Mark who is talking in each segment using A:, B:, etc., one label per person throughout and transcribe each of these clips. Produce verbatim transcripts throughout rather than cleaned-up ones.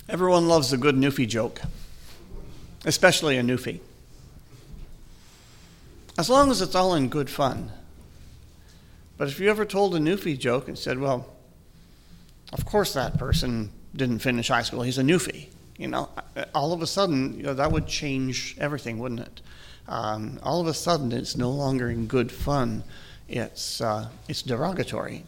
A: Everyone loves a good Newfie joke, especially a Newfie. As long as it's all in good fun. But if you ever told a Newfie joke and said, well, of course that person didn't finish high school, he's a Newfie, you know, all of a sudden, you know, that would change everything, wouldn't it? Um, all of a sudden, it's no longer in good fun. It's, uh, it's derogatory.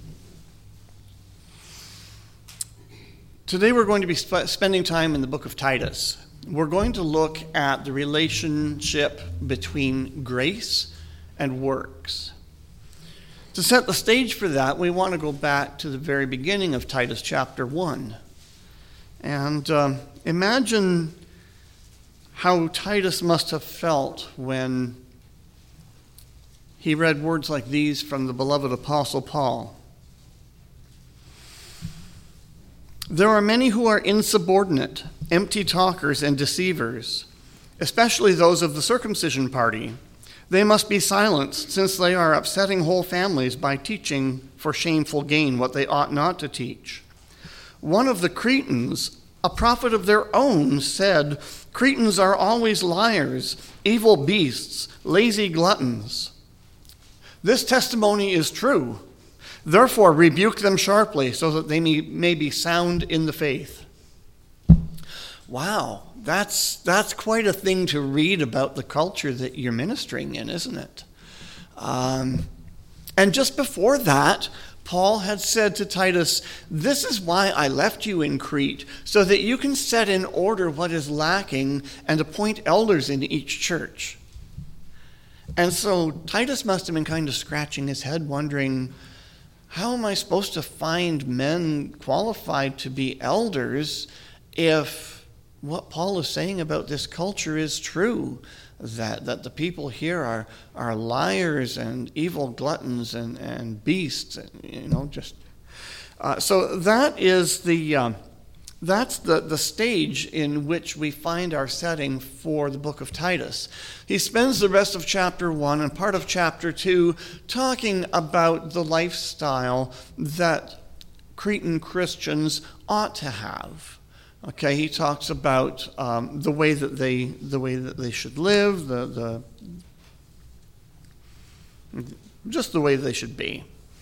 A: Today we're going to be sp- spending time in the book of Titus. We're going to look at the relationship between grace and works. To set the stage for that, we want to go back to the very beginning of Titus chapter one. And um, imagine how Titus must have felt when he read words like these from the beloved apostle Paul. There are many who are insubordinate, empty talkers and deceivers, especially those of the circumcision party. They must be silenced, since they are upsetting whole families by teaching for shameful gain what they ought not to teach. One of the Cretans, a prophet of their own, said, "Cretans are always liars, evil beasts, lazy gluttons." This testimony is true. Therefore, rebuke them sharply so that they may, may be sound in the faith. Wow, that's that's quite a thing to read about the culture that you're ministering in, isn't it? Um, and just before that, Paul had said to Titus, "This is why I left you in Crete, so that you can set in order what is lacking and appoint elders in each church." And so Titus must have been kind of scratching his head, wondering, how am I supposed to find men qualified to be elders if what Paul is saying about this culture is true, that, that the people here are, are liars and evil gluttons and, and beasts, and, you know, just... Uh, so that is the... Um, That's the, the stage in which we find our setting for the book of Titus. He spends the rest of chapter one and part of chapter two talking about the lifestyle that Cretan Christians ought to have. Okay, he talks about um, the way that they the way that they should live, the the just the way they should be.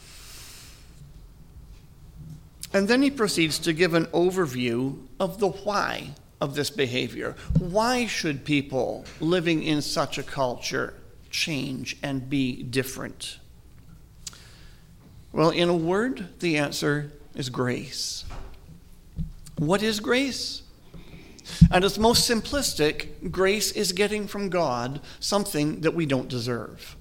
A: And then he proceeds to give an overview of the why of this behavior. Why should people living in such a culture change and be different? Well, in a word, the answer is grace. What is grace? At its most simplistic, grace is getting from God something that we don't deserve.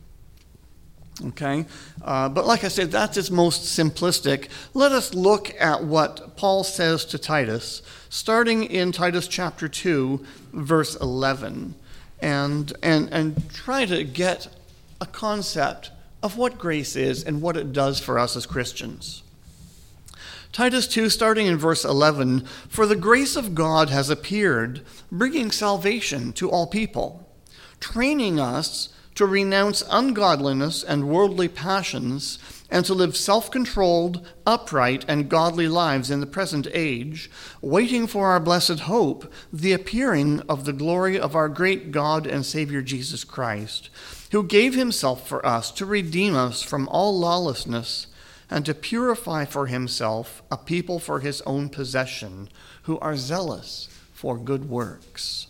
A: Okay, uh, but like I said, that's its most simplistic. Let us look at what Paul says to Titus, starting in Titus chapter two, verse eleven, and and and try to get a concept of what grace is and what it does for us as Christians. Titus two, starting in verse eleven, "For the grace of God has appeared, bringing salvation to all people, training us to renounce ungodliness and worldly passions, and to live self-controlled, upright, and godly lives in the present age, waiting for our blessed hope, the appearing of the glory of our great God and Savior Jesus Christ, who gave himself for us to redeem us from all lawlessness, and to purify for himself a people for his own possession, who are zealous for good works."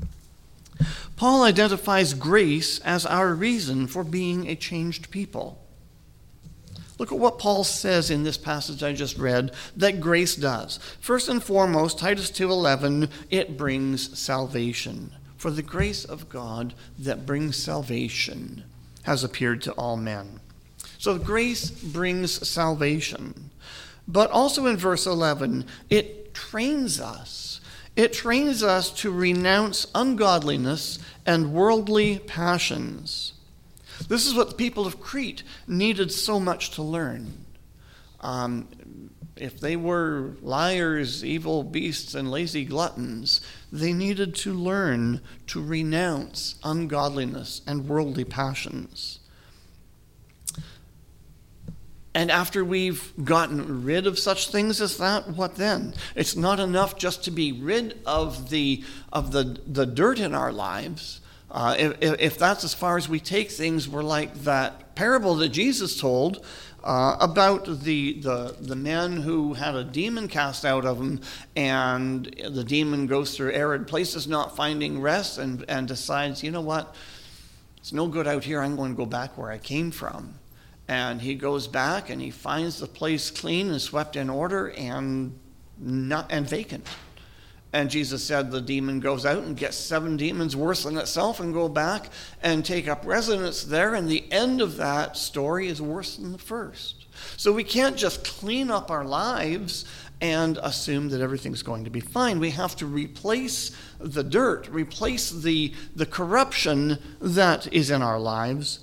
A: Paul identifies grace as our reason for being a changed people. Look at what Paul says in this passage I just read that grace does. First and foremost, Titus two eleven, it brings salvation. For the grace of God that brings salvation has appeared to all men. So grace brings salvation. But also in verse eleven, it trains us. It trains us to renounce ungodliness and worldly passions. This is what the people of Crete needed so much to learn. Um, if they were liars, evil beasts, and lazy gluttons, they needed to learn to renounce ungodliness and worldly passions. And after we've gotten rid of such things as that, what then? It's not enough just to be rid of the of the, the dirt in our lives. Uh, if, if that's as far as we take things, we're like that parable that Jesus told uh, about the, the the man who had a demon cast out of him, and the demon goes through arid places, not finding rest, and, and decides, you know what, it's no good out here, I'm going to go back where I came from. And he goes back and he finds the place clean and swept in order and not and vacant. And Jesus said the demon goes out and gets seven demons worse than itself and go back and take up residence there. And the end of that story is worse than the first. So we can't just clean up our lives and assume that everything's going to be fine. We have to replace the dirt, replace the, the corruption that is in our lives.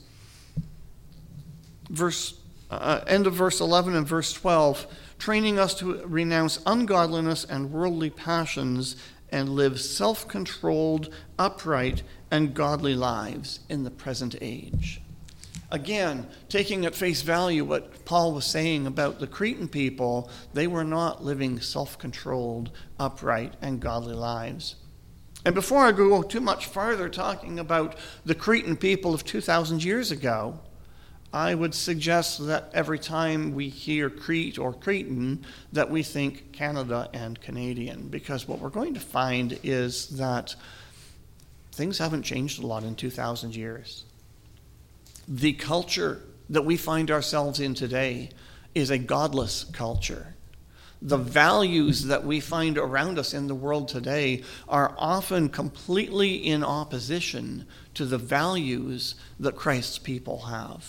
A: Verse uh, end of verse eleven and verse twelve, training us to renounce ungodliness and worldly passions and live self-controlled, upright, and godly lives in the present age. Again, taking at face value what Paul was saying about the Cretan people, they were not living self-controlled, upright, and godly lives. And before I go too much farther talking about the Cretan people of two thousand years ago, I would suggest that every time we hear Crete or Cretan, that we think Canada and Canadian, because what we're going to find is that things haven't changed a lot in two thousand years. The culture that we find ourselves in today is a godless culture. The values that we find around us in the world today are often completely in opposition to the values that Christ's people have.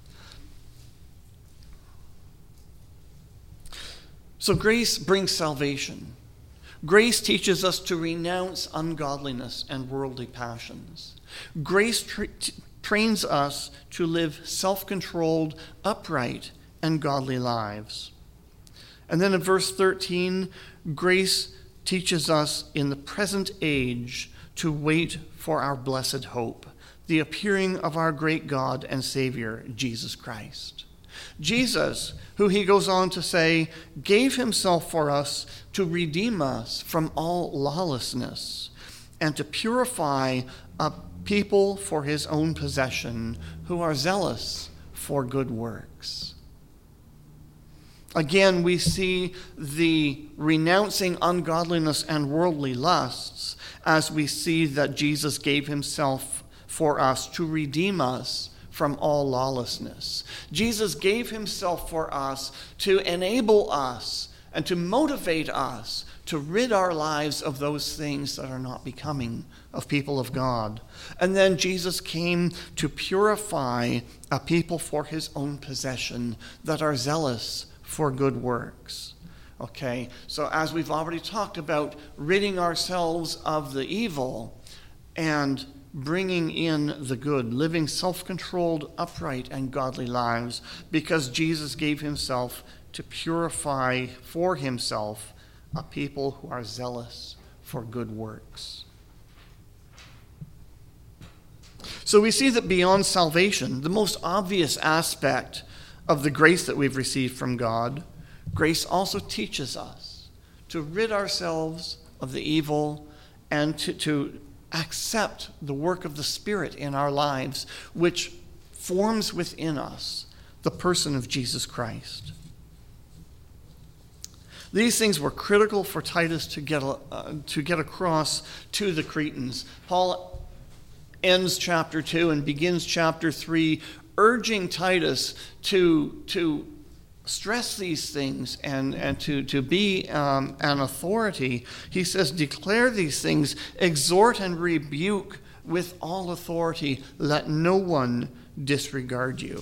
A: So grace brings salvation. Grace teaches us to renounce ungodliness and worldly passions. Grace tra- t- trains us to live self-controlled, upright, and godly lives. And then in verse thirteen, grace teaches us in the present age to wait for our blessed hope, the appearing of our great God and Savior, Jesus Christ. Jesus, who he goes on to say, gave himself for us to redeem us from all lawlessness and to purify a people for his own possession who are zealous for good works. Again, we see the renouncing ungodliness and worldly lusts as we see that Jesus gave himself for us to redeem us from all lawlessness. Jesus gave himself for us to enable us and to motivate us to rid our lives of those things that are not becoming of people of God. And then Jesus came to purify a people for his own possession that are zealous for good works. Okay, so as we've already talked about ridding ourselves of the evil and bringing in the good, living self-controlled, upright, and godly lives, because Jesus gave himself to purify for himself a people who are zealous for good works. So we see that beyond salvation, the most obvious aspect of the grace that we've received from God, grace also teaches us to rid ourselves of the evil and to, to accept the work of the Spirit in our lives, which forms within us the person of Jesus Christ. These things were critical for Titus to get, uh, to get across to the Cretans. Paul ends chapter two and begins chapter three, urging Titus to, to stress these things and, and to, to be um, an authority. He says, declare these things, exhort and rebuke with all authority. Let no one disregard you.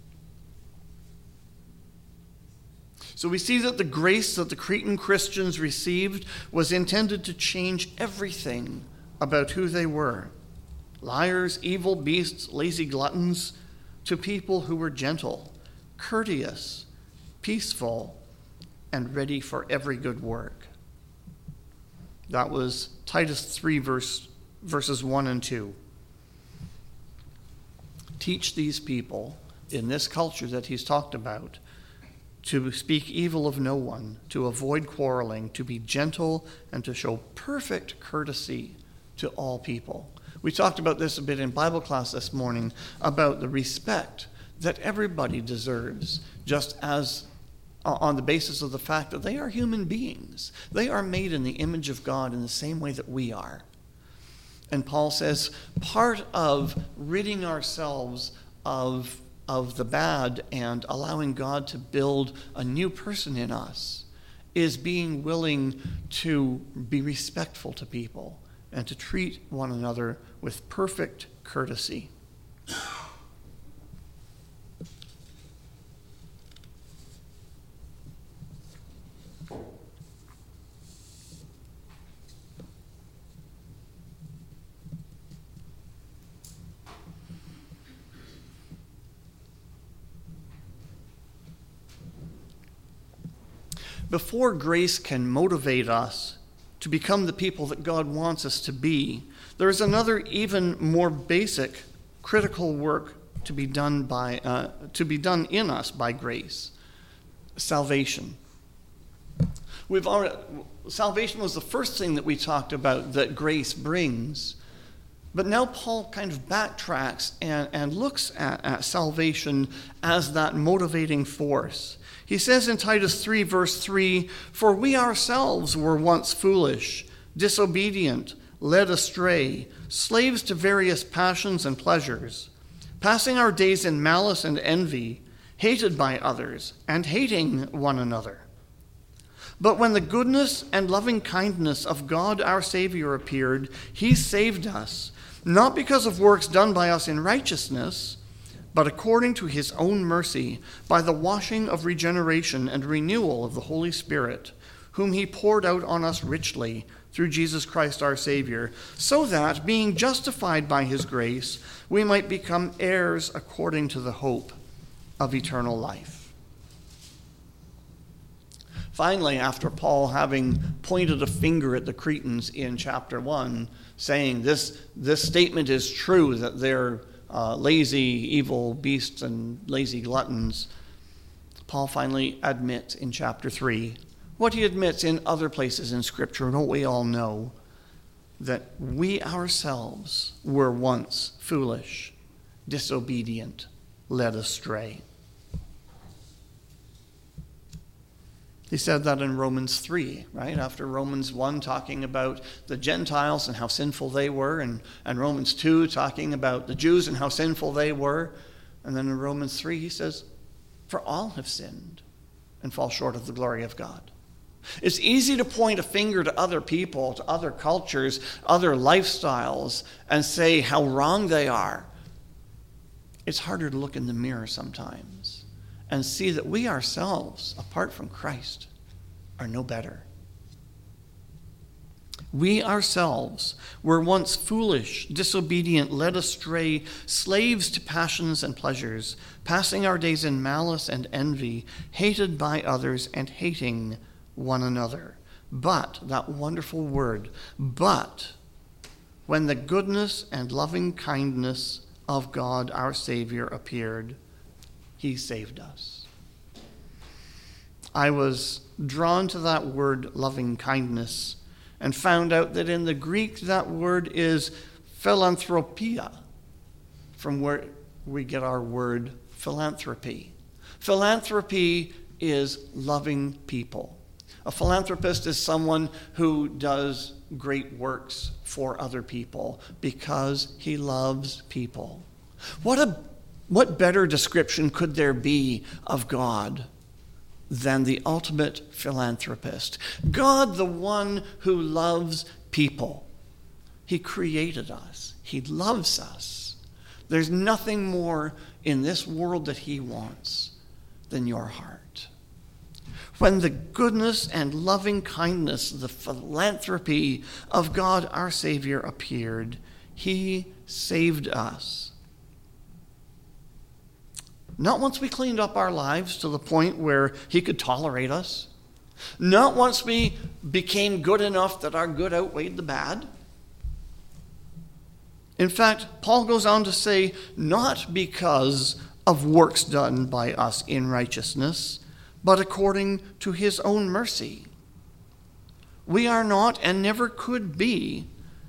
A: So we see that the grace that the Cretan Christians received was intended to change everything about who they were. Liars, evil beasts, lazy gluttons, to people who were gentle, courteous, peaceful, and ready for every good work. That was Titus three, verse, verses one and two. Teach these people in this culture that he's talked about to speak evil of no one, to avoid quarreling, to be gentle, and to show perfect courtesy to all people. We talked about this a bit in Bible class this morning, about the respect that everybody deserves, just as uh, on the basis of the fact that they are human beings. They are made in the image of God in the same way that we are. And Paul says part of ridding ourselves of, of the bad and allowing God to build a new person in us is being willing to be respectful to people and to treat one another with perfect courtesy. Before grace can motivate us to become the people that God wants us to be, there is another even more basic, critical work to be done by uh, to be done in us by grace: salvation. We've already, salvation was the first thing that we talked about that grace brings, but now Paul kind of backtracks and, and looks at, at salvation as that motivating force. He says in Titus three, verse three, "For we ourselves were once foolish, disobedient, led astray, slaves to various passions and pleasures, passing our days in malice and envy, hated by others, and hating one another. But when the goodness and loving kindness of God our Savior appeared, he saved us, not because of works done by us in righteousness, but according to his own mercy, by the washing of regeneration and renewal of the Holy Spirit, whom he poured out on us richly through Jesus Christ our Savior, so that, being justified by his grace, we might become heirs according to the hope of eternal life." Finally, after Paul having pointed a finger at the Cretans in chapter one, saying this, this statement is true, that they're Uh, lazy, evil beasts and lazy gluttons, Paul finally admits in chapter three what he admits in other places in Scripture, don't we all know? That we ourselves were once foolish, disobedient, led astray. He said that in Romans three, right? After Romans one talking about the Gentiles and how sinful they were, and, and Romans two talking about the Jews and how sinful they were. And then in Romans three he says, "For all have sinned and fall short of the glory of God." It's easy to point a finger to other people, to other cultures, other lifestyles, and say how wrong they are. It's harder to look in the mirror sometimes and see that we ourselves, apart from Christ, are no better. We ourselves were once foolish, disobedient, led astray, slaves to passions and pleasures, passing our days in malice and envy, hated by others and hating one another. But, that wonderful word, but, when the goodness and loving kindness of God our Savior appeared, he saved us. I was drawn to that word, loving kindness, and found out that in the Greek that word is philanthropia, from where we get our word philanthropy. Philanthropy is loving people. A philanthropist is someone who does great works for other people because he loves people. What a What better description could there be of God than the ultimate philanthropist? God, the one who loves people. He created us. He loves us. There's nothing more in this world that he wants than your heart. When the goodness and loving kindness, the philanthropy of God our Savior appeared, he saved us. Not once we cleaned up our lives to the point where he could tolerate us. Not once we became good enough that our good outweighed the bad. In fact, Paul goes on to say, not because of works done by us in righteousness, but according to his own mercy. We are not and never could be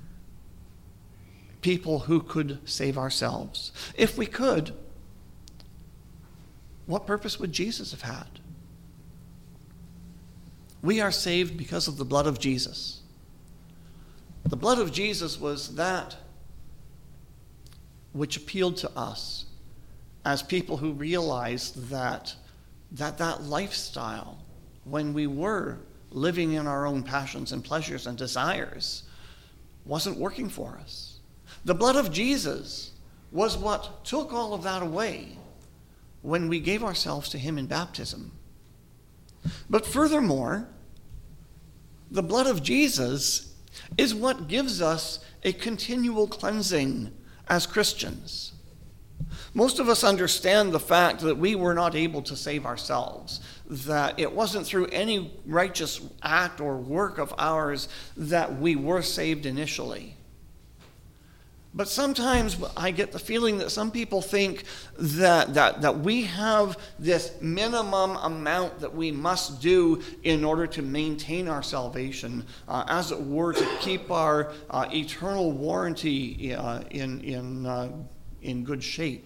A: people who could save ourselves. If we could, what purpose would Jesus have had? We are saved because of the blood of Jesus. The blood of Jesus was that which appealed to us as people who realized that that, that lifestyle, when we were living in our own passions and pleasures and desires, wasn't working for us. The blood of Jesus was what took all of that away when we gave ourselves to him in baptism. But furthermore, the blood of Jesus is what gives us a continual cleansing as Christians. Most of us understand the fact that we were not able to save ourselves, that it wasn't through any righteous act or work of ours that we were saved initially. But sometimes I get the feeling that some people think that, that, that we have this minimum amount that we must do in order to maintain our salvation, uh, as it were, to keep our uh, eternal warranty uh, in, in, uh, in good shape.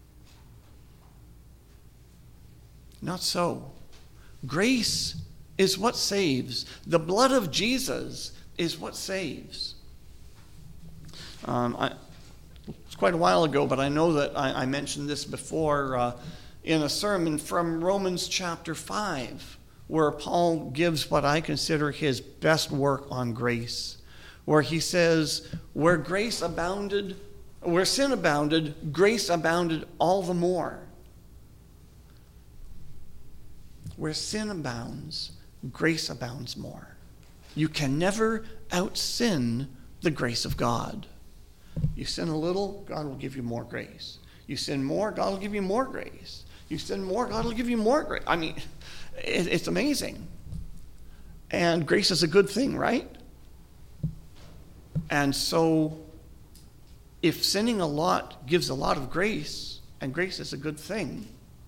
A: Not so. Grace is what saves. The blood of Jesus is what saves. Um, I, it's quite a while ago, but I know that I, I mentioned this before uh, in a sermon from Romans chapter five, where Paul gives what I consider his best work on grace, where he says, where grace abounded, where sin abounded, grace abounded all the more. Where sin abounds, grace abounds more. You can never out-sin the grace of God. You sin a little, God will give you more grace. You sin more, God will give you more grace. You sin more, God will give you more grace. I mean, it, it's amazing. And grace is a good thing, right? And so, if sinning a lot gives a lot of grace, and grace is a good thing,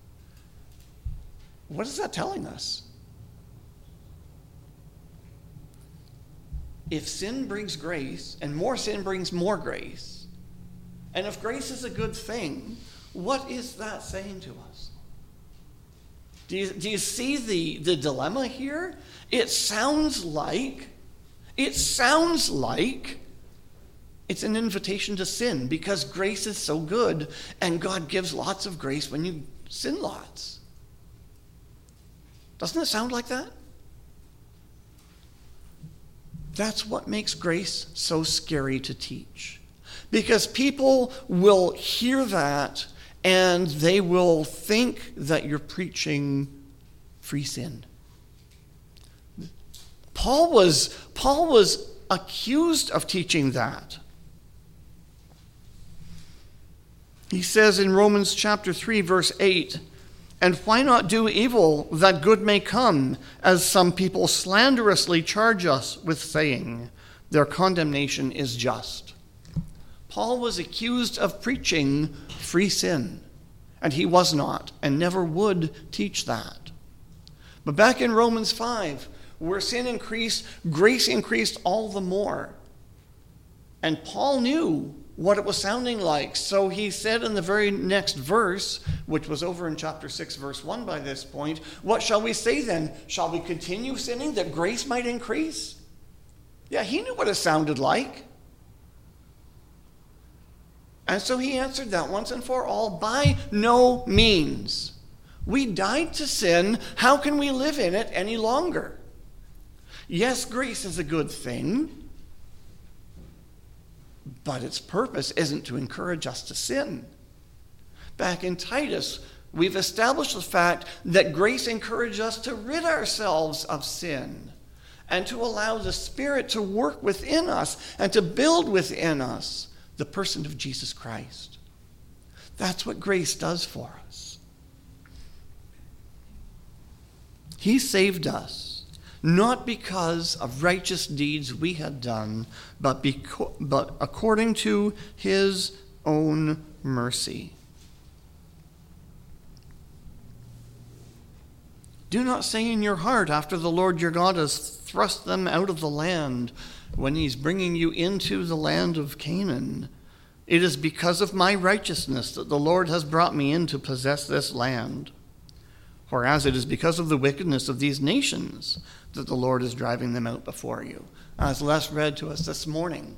A: what is that telling us? If sin brings grace, and more sin brings more grace, and if grace is a good thing, what is that saying to us? Do you, do you see the, the dilemma here? It sounds like, it sounds like it's an invitation to sin, because grace is so good, and God gives lots of grace when you sin lots. Doesn't it sound like that? That's what makes grace so scary to teach. Because people will hear that and they will think that you're preaching free sin. Paul was, Paul was accused of teaching that. He says in Romans chapter three, verse eight, "And why not do evil that good may come, as some people slanderously charge us with saying, their condemnation is just." Paul was accused of preaching free sin, and he was not and never would teach that. But back in Romans five, where sin increased, grace increased all the more. And Paul knew what it was sounding like. So he said in the very next verse, which was over in chapter six, verse one by this point, "What shall we say then? Shall we continue sinning that grace might increase?" Yeah, he knew what it sounded like. And so he answered that once and for all, by no means. We died to sin. How can we live in it any longer? Yes, grace is a good thing, but its purpose isn't to encourage us to sin. Back in Titus, we've established the fact that grace encourages us to rid ourselves of sin and to allow the Spirit to work within us and to build within us the person of Jesus Christ. That's what grace does for us. He saved us, not because of righteous deeds we had done, but, beco- but according to his own mercy. Do not say in your heart, after the Lord your God has thrust them out of the land, when he's bringing you into the land of Canaan, it is because of my righteousness that the Lord has brought me in to possess this land. Whereas it is because of the wickedness of these nations that the Lord is driving them out before you. As Les read to us this morning,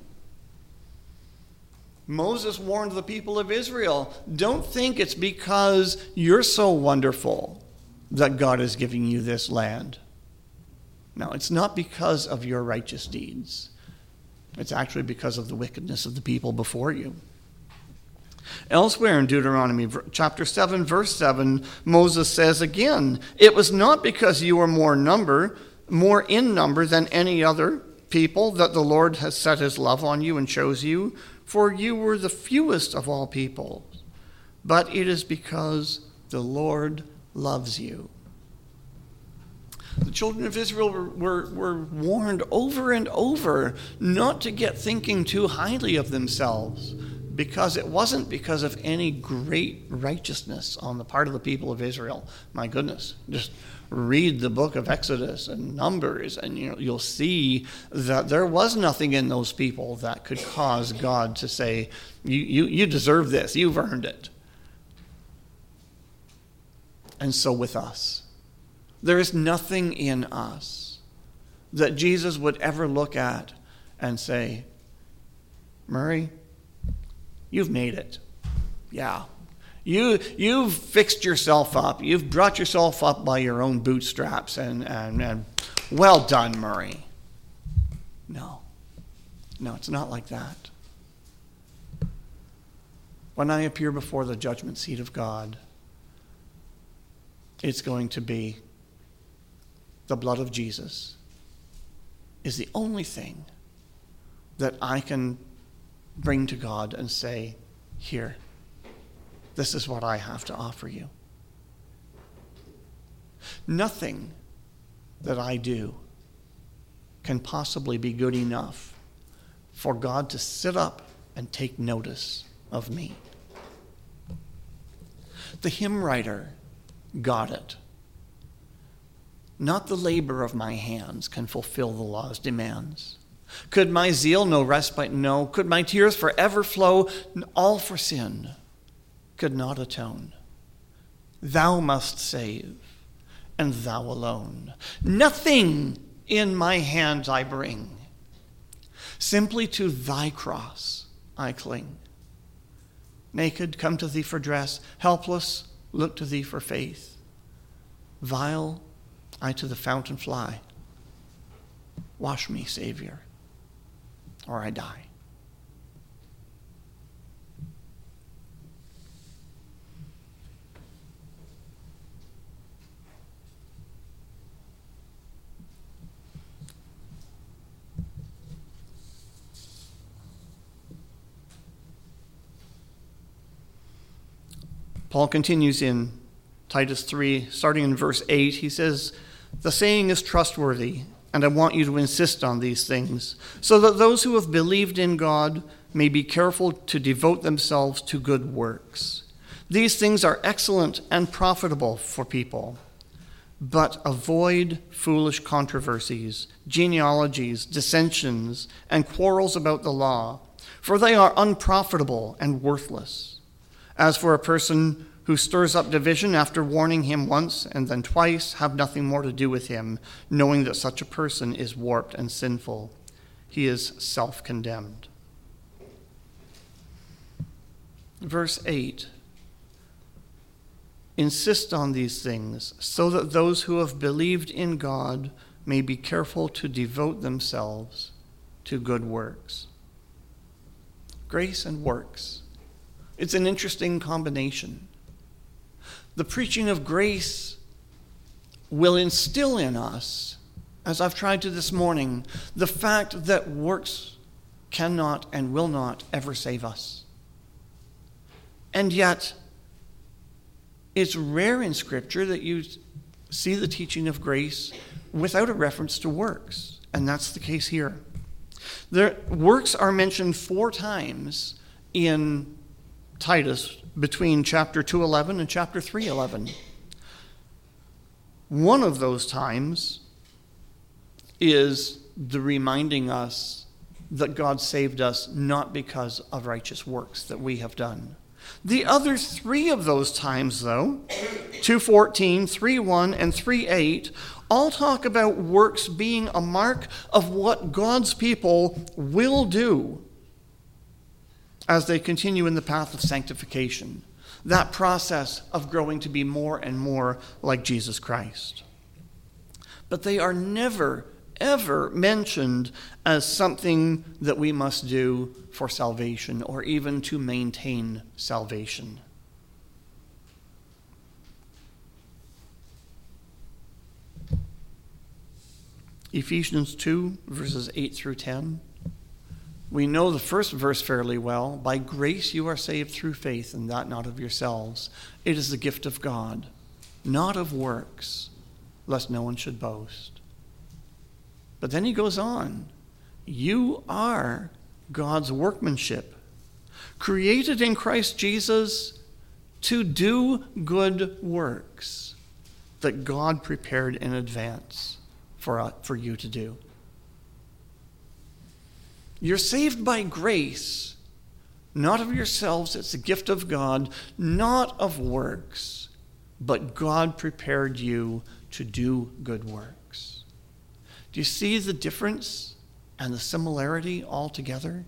A: Moses warned the people of Israel, don't think it's because you're so wonderful that God is giving you this land. No, it's not because of your righteous deeds. It's actually because of the wickedness of the people before you. Elsewhere in Deuteronomy chapter seven, verse seven, Moses says again, it was not because you were more number, more in number than any other people that the Lord has set his love on you and chose you, for you were the fewest of all people, but it is because the Lord loves you. The children of Israel were, were, were warned over and over not to get thinking too highly of themselves, because it wasn't because of any great righteousness on the part of the people of Israel. My goodness, just read the book of Exodus and Numbers, and you know, you'll see that there was nothing in those people that could cause God to say, you, you, you deserve this, you've earned it. And so with us, there is nothing in us that Jesus would ever look at and say, Murray, you've made it. Yeah. You, you've fixed yourself up. You've brought yourself up by your own bootstraps, and, and, and well done, Murray. No. No, it's not like that. When I appear before the judgment seat of God, it's going to be the blood of Jesus is the only thing that I can bring to God and say, here, this is what I have to offer you. Nothing that I do can possibly be good enough for God to sit up and take notice of me. The hymn writer got it. Not the labor of my hands can fulfill the law's demands. Could my zeal no respite know? Could my tears forever flow? All for sin could not atone. Thou must save, and thou alone. Nothing in my hands I bring. Simply to thy cross I cling. Naked, come to thee for dress. Helpless, look to thee for faith. Vile, I to the fountain fly. Wash me, Savior, or I die. Paul continues in Titus three, starting in verse eight. He says, the saying is trustworthy, and I want you to insist on these things, so that those who have believed in God may be careful to devote themselves to good works. These things are excellent and profitable for people, but avoid foolish controversies, genealogies, dissensions, and quarrels about the law, for they are unprofitable and worthless. As for a person who stirs up division after warning him once and then twice, have nothing more to do with him, knowing that such a person is warped and sinful. He is self-condemned. Verse eight. Insist on these things, so that those who have believed in God may be careful to devote themselves to good works. Grace and works. It's an interesting combination. The preaching of grace will instill in us, as I've tried to this morning, the fact that works cannot and will not ever save us. And yet, it's rare in Scripture that you see the teaching of grace without a reference to works, and that's the case here. The works are mentioned four times in Titus between chapter two eleven and chapter three eleven. One of those times is the reminding us that God saved us not because of righteous works that we have done. The other three of those times, though, two fourteen, three one, and three eight, all talk about works being a mark of what God's people will do as they continue in the path of sanctification, that process of growing to be more and more like Jesus Christ. But they are never, ever mentioned as something that we must do for salvation or even to maintain salvation. Ephesians two, verses eight through ten. We know the first verse fairly well. By grace you are saved through faith, and that not of yourselves. It is the gift of God, not of works, lest no one should boast. But then he goes on. You are God's workmanship, created in Christ Jesus to do good works that God prepared in advance for, uh, for you to do. You're saved by grace, not of yourselves. It's a gift of God, not of works, but God prepared you to do good works. Do you see the difference and the similarity altogether?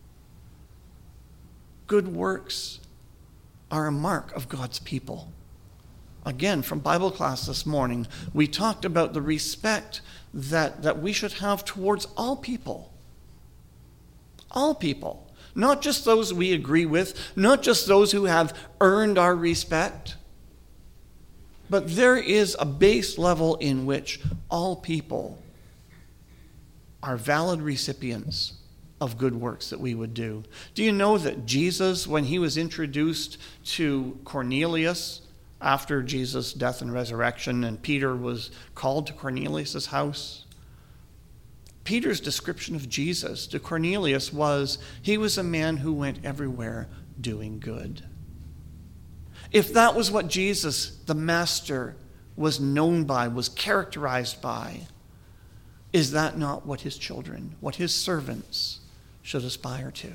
A: Good works are a mark of God's people. Again, from Bible class this morning, we talked about the respect that, that we should have towards all people. All people. Not just those we agree with, not just those who have earned our respect, but there is a base level in which all people are valid recipients of good works that we would do. Do you know that Jesus, when he was introduced to Cornelius after Jesus' death and resurrection, and Peter was called to Cornelius' house, Peter's description of Jesus to Cornelius was, he was a man who went everywhere doing good. If that was what Jesus, the Master, was known by, was characterized by, is that not what his children, what his servants should aspire to?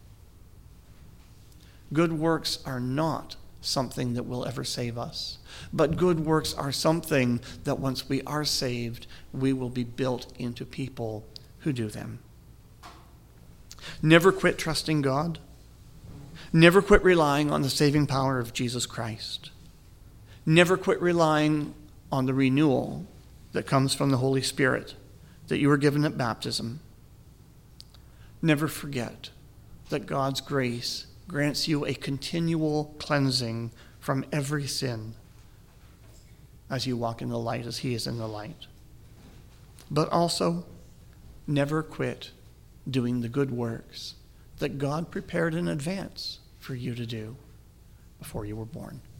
A: Good works are not something that will ever save us, but good works are something that once we are saved, we will be built into people who do them. Never quit trusting God. Never quit relying on the saving power of Jesus Christ. Never quit relying on the renewal that comes from the Holy Spirit that you were given at baptism. Never forget that God's grace grants you a continual cleansing from every sin as you walk in the light as he is in the light. But also, never quit doing the good works that God prepared in advance for you to do before you were born.